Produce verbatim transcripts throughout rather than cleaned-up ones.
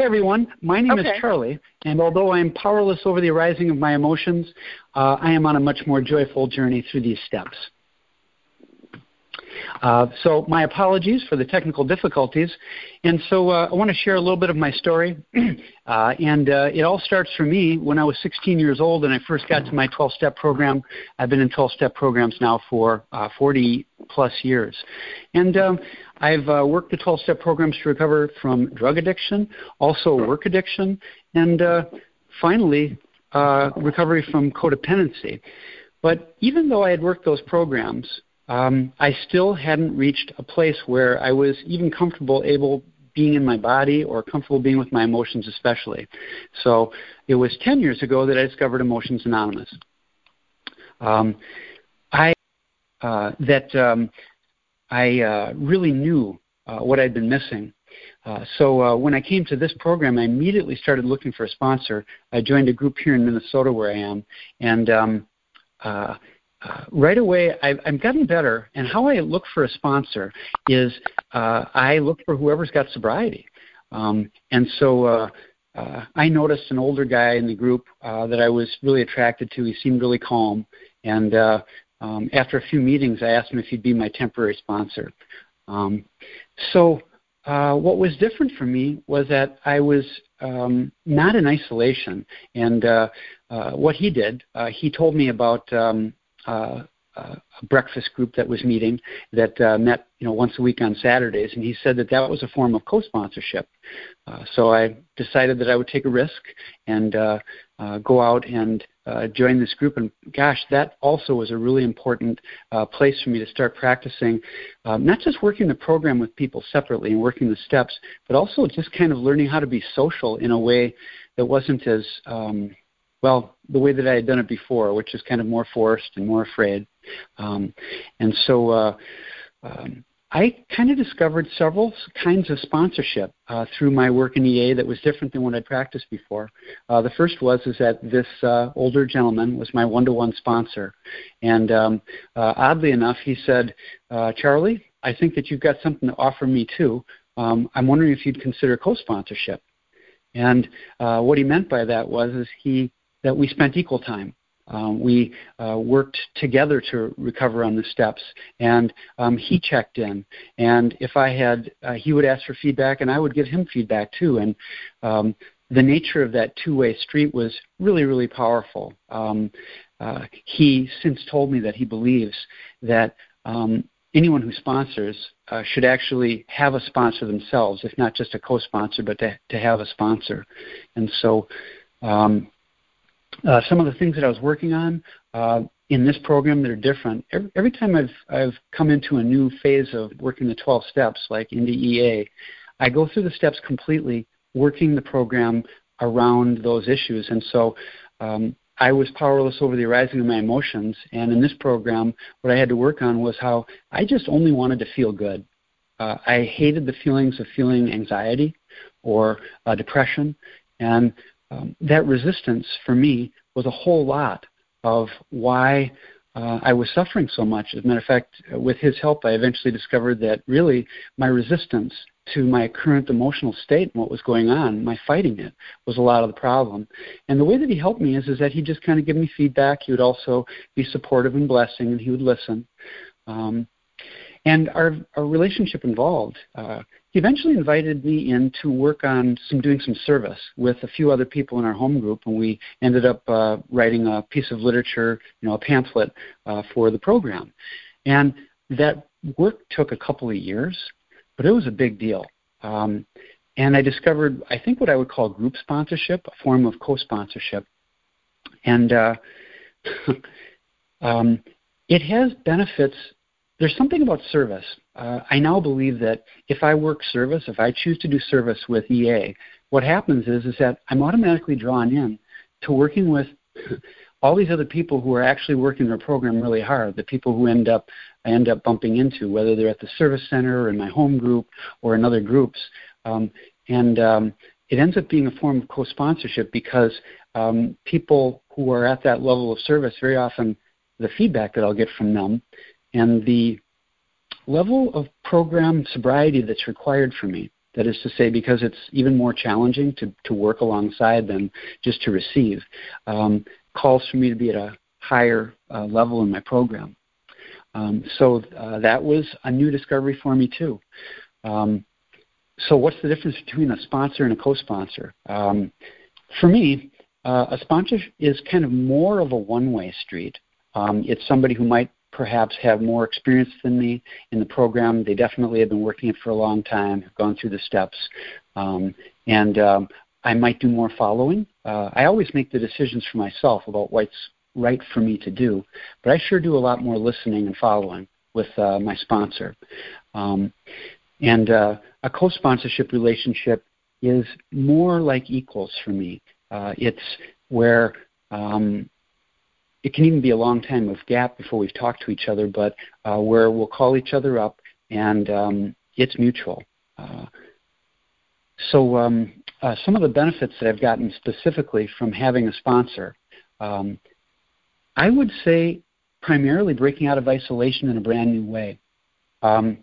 everyone. My name Okay. is Charlie, and although I am powerless over the arising of my emotions, uh, I am on a much more joyful journey through these steps. Uh, so my apologies for the technical difficulties. And so uh, I want to share a little bit of my story. uh, and uh, it all starts for me when I was sixteen years old and I first got to my twelve-step program. I've been in twelve-step programs now for uh, forty plus years. And um, I've uh, worked the twelve-step programs to recover from drug addiction, also work addiction, and uh, finally uh, recovery from codependency. But even though I had worked those programs, Um, I still hadn't reached a place where I was even comfortable able being in my body or comfortable being with my emotions especially. So it was ten years ago that I discovered Emotions Anonymous. Um, I uh, that um, I uh, really knew uh, what I'd been missing. Uh, so uh, when I came to this program, I immediately started looking for a sponsor. I joined a group here in Minnesota where I am, and um, uh, Uh, right away, I've, I've gotten better, and how I look for a sponsor is uh, I look for whoever's got sobriety. Um, and so uh, uh, I noticed an older guy in the group uh, that I was really attracted to. He seemed really calm, and uh, um, after a few meetings, I asked him if he'd be my temporary sponsor. Um, so uh, what was different for me was that I was um, not in isolation, and uh, uh, what he did, uh, he told me about um, Uh, uh, a breakfast group that was meeting that uh, met, you know, once a week on Saturdays, and he said that that was a form of co-sponsorship. Uh, so I decided that I would take a risk and uh, uh, go out and uh, join this group. And gosh, that also was a really important uh, place for me to start practicing, um, not just working the program with people separately and working the steps, but also just kind of learning how to be social in a way that wasn't as um, well, the way that I had done it before, which is kind of more forced and more afraid. Um, and so uh, um, I kind of discovered several kinds of sponsorship uh, through my work in E A that was different than what I'd practiced before. Uh, the first was is that this uh, older gentleman was my one-to-one sponsor. And um, uh, oddly enough, he said, uh, Charlie, I think that you've got something to offer me too. Um, I'm wondering if you'd consider co-sponsorship. And uh, what he meant by that was is he that we spent equal time. Um, we uh, worked together to recover on the steps, and um, he checked in. And if I had, uh, he would ask for feedback, and I would give him feedback too. And um, the nature of that two-way street was really, really powerful. Um, uh, he since told me that he believes that um, anyone who sponsors uh, should actually have a sponsor themselves, if not just a co-sponsor, but to, to have a sponsor. And so um, Uh, some of the things that I was working on uh, in this program that are different. Every, every time I've I've come into a new phase of working the twelve steps, like into E A, I go through the steps completely, working the program around those issues. And so um, I was powerless over the arising of my emotions. And in this program, what I had to work on was how I just only wanted to feel good. Uh, I hated the feelings of feeling anxiety or uh, depression, and Um, that resistance for me was a whole lot of why uh, I was suffering so much. As a matter of fact, with his help, I eventually discovered that really my resistance to my current emotional state and what was going on, my fighting it, was a lot of the problem. And the way that he helped me is, is that he just kind of gave me feedback. He would also be supportive and blessing, and he would listen. Um, and our, our relationship involved. Uh, He eventually invited me in to work on some doing some service with a few other people in our home group, and we ended up uh, writing a piece of literature, you know, a pamphlet uh, for the program. And that work took a couple of years, but it was a big deal. Um, and I discovered, I think, what I would call group sponsorship, a form of co-sponsorship. And uh, um, it has benefits. There's something about service. Uh, I now believe that if I work service, if I choose to do service with E A, what happens is, is that I'm automatically drawn in to working with all these other people who are actually working their program really hard, the people who end up I end up bumping into, whether they're at the service center or in my home group or in other groups. Um, and um, it ends up being a form of co-sponsorship because um, people who are at that level of service, very often the feedback that I'll get from them and the level of program sobriety that's required for me That is to say, because it's even more challenging to, to work alongside than just to receive, um, calls for me to be at a higher uh, level in my program. Um, so uh, that was a new discovery for me too. Um, so what's the difference between a sponsor and a co-sponsor? Um, for me, uh, a sponsor is kind of more of a one-way street. Um, it's somebody who might perhaps have more experience than me in the program. They definitely have been working it for a long time, have gone through the steps, um, and um, I might do more following. Uh, I always make the decisions for myself about what's right for me to do, but I sure do a lot more listening and following with uh, my sponsor. Um, and uh, a co-sponsorship relationship is more like equals for me. Uh, it's where um, it can even be a long time of gap before we've talked to each other, but uh, where we'll call each other up and um, it's mutual. Uh, so um, uh, some of the benefits that I've gotten specifically from having a sponsor, um, I would say primarily breaking out of isolation in a brand new way. Um,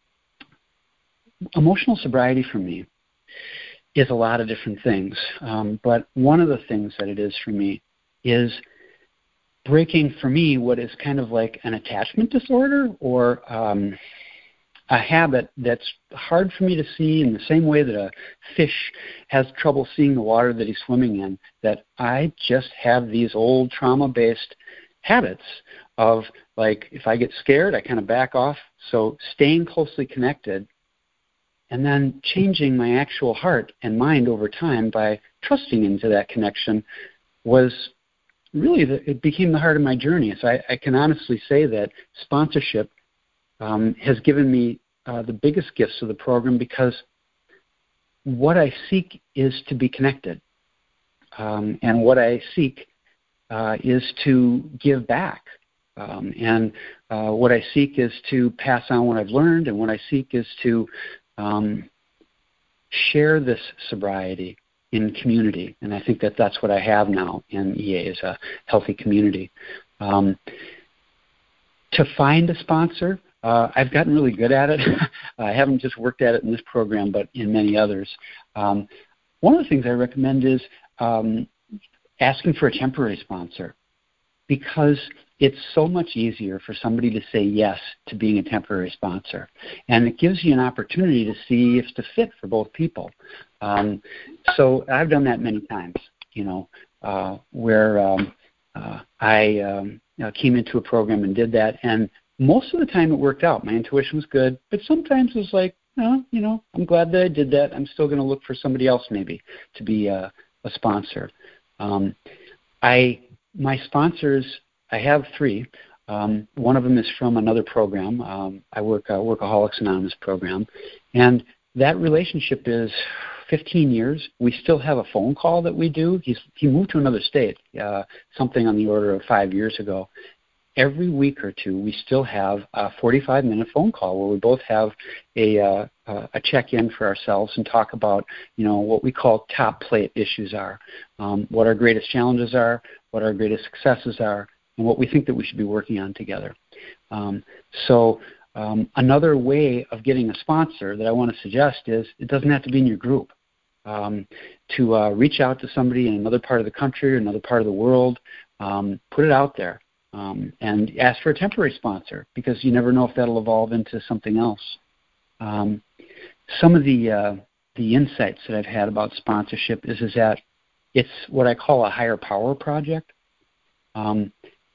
emotional sobriety for me is a lot of different things, um, but one of the things that it is for me is breaking, for me, what is kind of like an attachment disorder or um, a habit that's hard for me to see in the same way that a fish has trouble seeing the water that he's swimming in, that I just have these old trauma-based habits of, like, if I get scared, I kind of back off. So staying closely connected and then changing my actual heart and mind over time by trusting into that connection was really, the, it became the heart of my journey. So I, I can honestly say that sponsorship um, has given me uh, the biggest gifts of the program, because what I seek is to be connected. Um, and what I seek uh, is to give back. Um, and uh, what I seek is to pass on what I've learned, and what I seek is to um, share this sobriety in community. And I think that that's what I have now in E A, is a healthy community. Um, to find a sponsor, uh, I've gotten really good at it. I haven't just worked at it in this program, but in many others. Um, one of the things I recommend is um, asking for a temporary sponsor, because it's so much easier for somebody to say yes to being a temporary sponsor. And it gives you an opportunity to see if it's a fit for both people. Um, so I've done that many times, you know, uh, where um, uh, I um, you know, came into a program and did that. And most of the time it worked out. My intuition was good. But sometimes it was like, oh, you know, I'm glad that I did that. I'm still going to look for somebody else maybe to be a, a sponsor. Um, I my sponsors, I have three. Um, one of them is from another program. Um, I work a Workaholics Anonymous program. And that relationship is fifteen years. We still have a phone call that we do. He's, he moved to another state, uh, something on the order of five years ago. Every week or two, we still have a forty-five minute phone call where we both have a, uh, a check-in for ourselves and talk about, you know, what we call top plate issues are, um, what our greatest challenges are, what our greatest successes are, and what we think that we should be working on together. Um, so um, another way of getting a sponsor that I want to suggest is it doesn't have to be in your group. Um, to uh, reach out to somebody in another part of the country or another part of the world, um, put it out there. Um, and ask for a temporary sponsor, because you never know if that'll evolve into something else. Um, some of the uh, the insights that I've had about sponsorship is, is that it's what I call a higher power project. Um,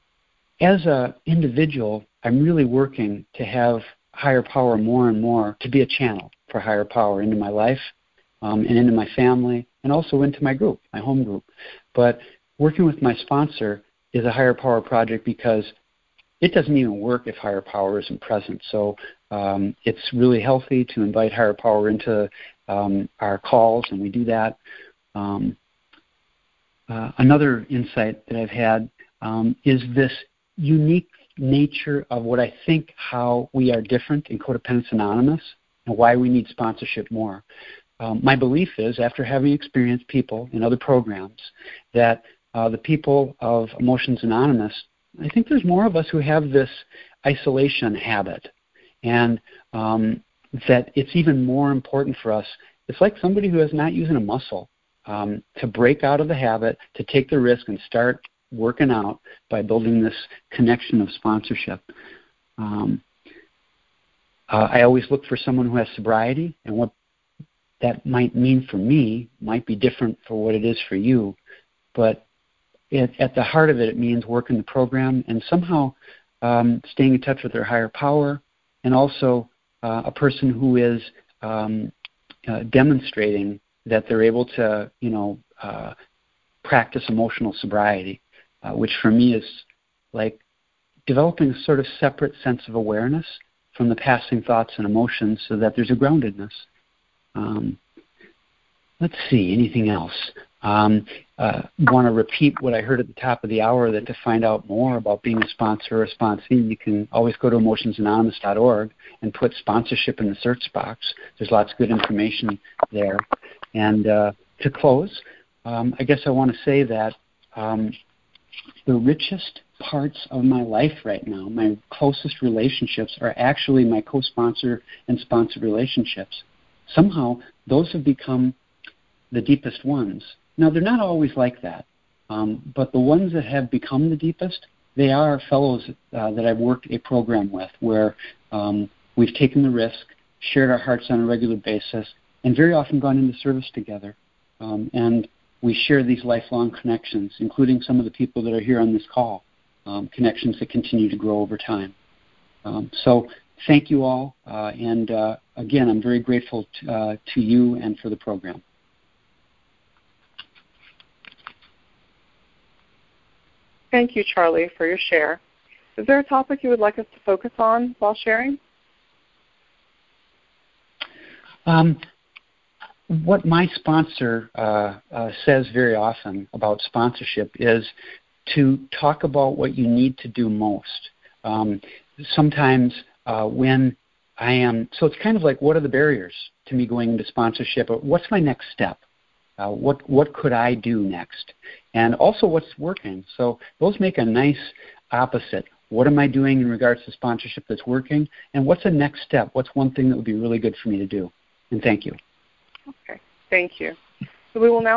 as an individual, I'm really working to have higher power more and more, to be a channel for higher power into my life um, and into my family, and also into my group, my home group. But working with my sponsor is a higher power project, because it doesn't even work if higher power isn't present. So um, it's really healthy to invite higher power into um, our calls, and we do that. Um, uh, another insight that I've had um, is this unique nature of what I think how we are different in Codependence Anonymous and why we need sponsorship more. Um, my belief is, after having experienced people in other programs, that Uh, the people of Emotions Anonymous, I think there's more of us who have this isolation habit, and um, that it's even more important for us it's like somebody who is not using a muscle um, to break out of the habit, to take the risk and start working out by building this connection of sponsorship. Um, uh, I always look for someone who has sobriety, and what that might mean for me might be different for what it is for you. But it, at the heart of it, it means working the program and somehow um, staying in touch with their higher power, and also uh, a person who is um, uh, demonstrating that they're able to, you know, uh, practice emotional sobriety, uh, which for me is like developing a sort of separate sense of awareness from the passing thoughts and emotions so that there's a groundedness. Um, let's see, anything else? Um, uh, want to repeat what I heard at the top of the hour, that to find out more about being a sponsor or a sponsee, you can always go to emotions anonymous dot org and put sponsorship in the search box. There's lots of good information there. And uh, to close, um, I guess I want to say that um, the richest parts of my life right now, my closest relationships, are actually my co-sponsor and sponsored relationships. Somehow, those have become the deepest ones. Now, they're not always like that, um, but the ones that have become the deepest, they are fellows uh, that I've worked a program with, where um, we've taken the risk, shared our hearts on a regular basis, and very often gone into service together. Um, and we share these lifelong connections, including some of the people that are here on this call, um, connections that continue to grow over time. Um, so thank you all, uh, and uh, again, I'm very grateful to, uh, to you and for the program. Thank you, Charlie, for your share. Is there a topic you would like us to focus on while sharing? Um, what my sponsor uh, uh, says very often about sponsorship is to talk about what you need to do most. Um, sometimes uh, when I am, so it's kind of like, what are the barriers to me going into sponsorship? Or what's my next step? Uh, what what could I do next? And also what's working. So those make a nice opposite. What am I doing in regards to sponsorship that's working? And what's the next step? What's one thing that would be really good for me to do? And thank you. Okay, thank you. So we will now